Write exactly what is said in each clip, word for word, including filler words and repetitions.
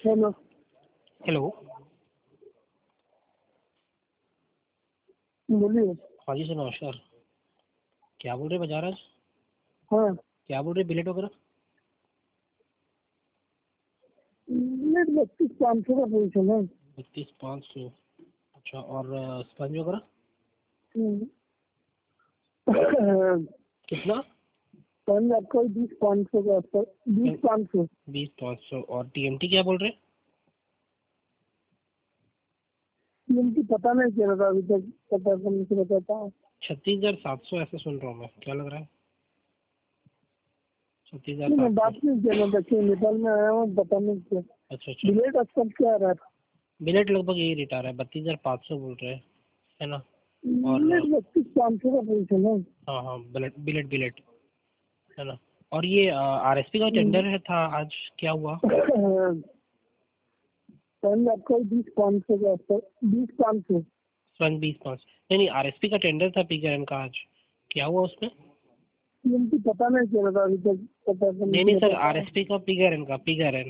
Hello hello. बोलिए। हाँ जी sir, नमस्कार। क्या बोल रहे बजाज? हाँ, क्या बोल रहे बिलेट वगैरह? मिनट बत्तीस पाँच सौ का पोजिशन है। बत्तीस पाँच सौ। अच्छा, और स्पंज वगैरह हम्म। कितना? पंज आपका बीस पाँच सौ का आसपास, बीस पाँच सौ। बीस पाँच सौ। और टीएमटी क्या बोल रहे? टीएमटी पता नहीं चल रहा अभी तक, पता करने से बताता हूँ। छत्तीस हजार सात सौ ऐसे सुन रहा हूँ मैं, क्या लग रहा है? छत्तीस हजार नहीं, मैं सात बात सौ। नहीं किया, मैं देखिए नेपाल में आया हूँ, पता नहीं किया। अच्छा अच्छा। बिलेट आजकल क्या आ रहा है? बिलेट लगभग यही रेट आ रहा है, बत्तीस हजार पाँच सौ बोल रहे हैं, है ना? और मिनट बत्तीस पाँच सौ का पोजिशन है। हाँ हाँ, बिलेट बिलेट बिलेट है ना? और ये आरएसपी का टेंडर है था आज, क्या हुआ? पंज आपका बीस पाँच सौ का आसपास, बीस पाँच सौ। स्पंज बीस पाँच। नहीं नहीं, आरएसपी का टेंडर था पीकेआरएन का आज, क्या हुआ उसमें? टीएमटी पता नहीं चल रहा अभी तक, पता करने नहीं से नहीं सर, बताता हूँ। आरएसपी का पीकेआरएन का पीकेआरएन।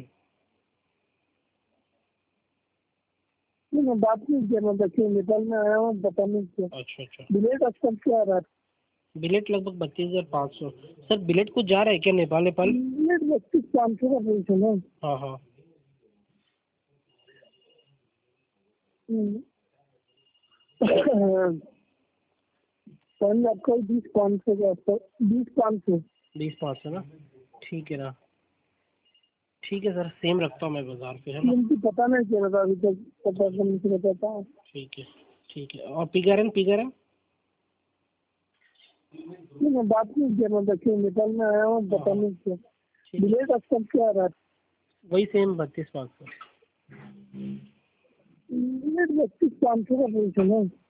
नहीं, मैं बात नहीं किया, मैं देखिए नेपाल में आया हूँ, पता नहीं किया। अच्छा अच्छा। बिलेट आजकल क्या आ रहा है? बिलेट लगभग बत्तीस हजार पाँच सौ। सर बिलेट कुछ जा रहा है क्या नेपाल नेपाल? मिनट बत्तीस पाँच सौ का पोजिशन है। हाँ हाँ। पंज आपका बीस पाँच सौ का आसपास, बीस पाँच सौ। बीस पाँच सौ ना, ठीक है ना? ठीक है सर, सेम रखता हूँ मैं बाजार पे, है ना? टीएमटी पता नहीं चल रहा अभी तक, पता करने से बताता हूँ। ठीक है ठीक है। और पीकेआरएन पीकेआरएन? नहीं, मैं बात नहीं किया, मैं देखिए नेपाल में आया हूँ, पता नहीं किया। ठीक है, बिलेट आजकल क्या आ रहा है? वही सेम बत्तीस पाँच सौ। मिनट बत्तीस पाँच सौ का पोजिशन है।